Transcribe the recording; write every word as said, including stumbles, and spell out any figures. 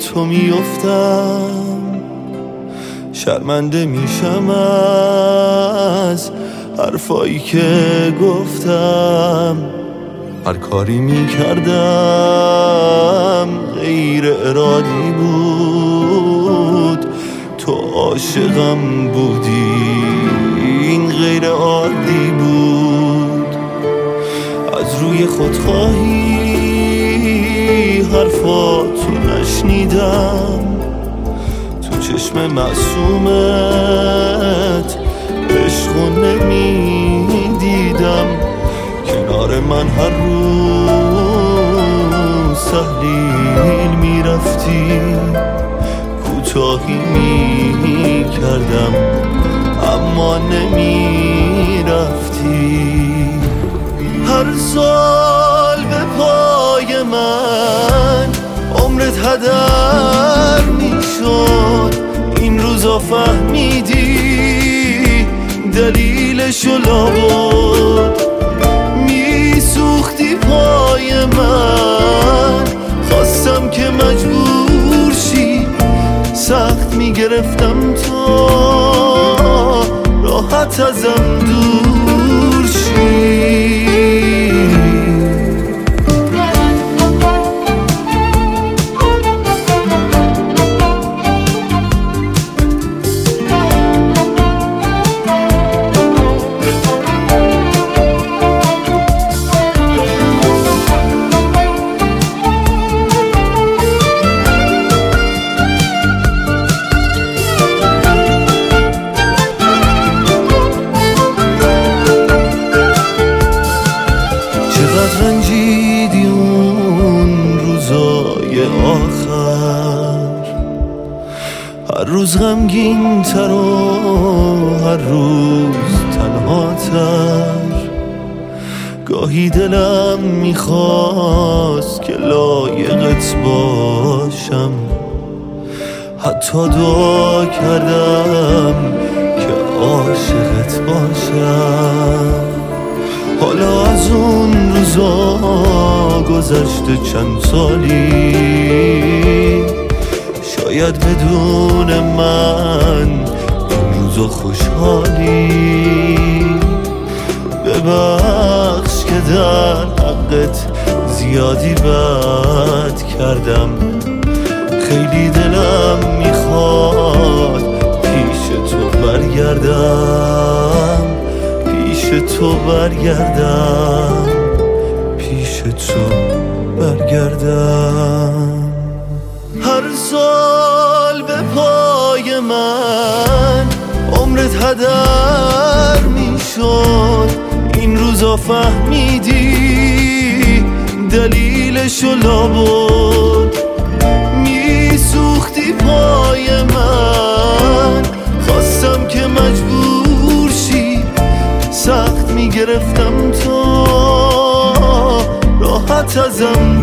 تو میافتم، شرمنده میشم از حرفایی که گفتم. هر کاری میکردم غیر ارادی بود، تو عاشقم بودی این غیر عادی بود. از روی خودخواهی حرفاتو نشنیدم، تو چشم معصومت عشقو نمیدیدم. کنار من هر روز تحلیل میرفتی، کوتاهی میکردم اما نمیرفتی. هر سال به پای من عمرت هدر میشد، این روزا فهمیدی دلیلشو لابد. میسوختی پای من، خواستم که مجبور شی، سخت میگرفتم تا راحت ازم دور شی. رنجیدی اون روزای آخر، هر روز غمگین تر و هر روز تنها تر. گاهی دلم میخواست که لایقت باشم، حتی دعا کردم که عاشقت باشم. حالا از اون روزا گذشته چند سالی، شاید بدون من این روزا خوشحالی. ببخش که در حقت زیادی بد کردم، خیلی دلم میخواد پیش تو برگردم، پیش تو برگردم، پیش تو برگردم. هر سال به پای من عمرت هدر میشد، این روزا فهمیدی دلیلشو لابد. میسوختی پای من، خواستم که مجبور شی، سخت میگرفتم تا راحت ازم